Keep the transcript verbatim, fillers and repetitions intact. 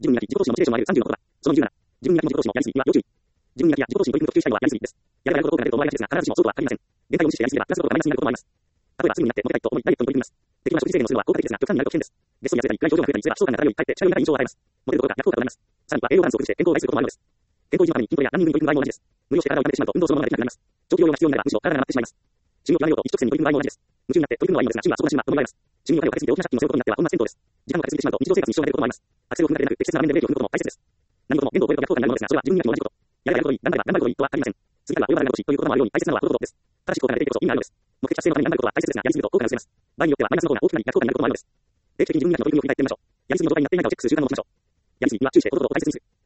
自分磨き、自己投資のモチベーションを上げるさんじゅうのことだ。そのにじゅうなな、自分磨きも自己投資のやりすぎには要注意。自分磨きや自己投資に取り組むと普及したいのはやりすぎです。やればやるほど多くなると思われがちですが、必ずしもそうとは限りません。限界を無視してやりすぎればプラスのことがマイナスになることもあります。例えばすぐになってモテたいと思いダイエットに取り組みます。適度な食事制限をするのは効果的ですが、極端になると危険です。ゲストに痩せたり、暗い表情が増えたりすれば、悲壮感が漂い、かえって近寄りがたい印象を与えます。モテるどころか逆効果となります。さらには栄養バランスを崩して健康を害することもあるのです。健康維持のために筋トレやランニングに取り組む場合も同じです。無理をして体を痛めてしまうと運動そのものができなくなります。長期療養が必要になればむしろ体がなまってしまいます。趣味を極めようと一直線に取り組む場合も同じです。夢中になって取り組むのはいいのですが、趣味はそこが死ぬと思われます。趣味にお金をかけすぎて大きな借金を背負うことになっては本末転倒です。時間をかけすぎてしまうと日常生活に支障が出ることもあります。アクセルを踏むだけでなく適切な場面でブレーキを踏むことも大切です。何事も限度を超えると逆効果になるのですが、それは自分磨きも同じこと。やればやるほどいい、頑張れば頑張るほどいいとは限りません。次からは及ばないが欲しいという言葉もあるように大切なのはこのことです。正しい効果が出ていくこそ意味があるのです。目的達成のために頑張ることは大切ですが、やりすぎると効果が薄れます。場合によってはマイナスの効果が大きくなり逆効果になることもあるのです。定期的に自分磨きの取り組みを振り返ってみましょう。やりすぎの度合いになっていないかをチェックする習慣を持ちましょう。やりすぎには注意してことごとを大切にする。